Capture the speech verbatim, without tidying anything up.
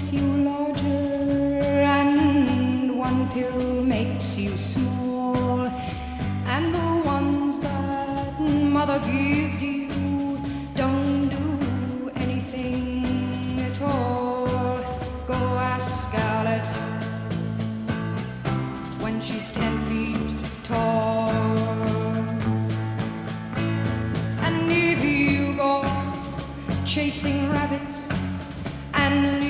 makes you larger, and one pill makes you small, and the ones that mother gives you don't do anything at all. Go ask Alice when she's ten feet tall. And if you go chasing rabbits and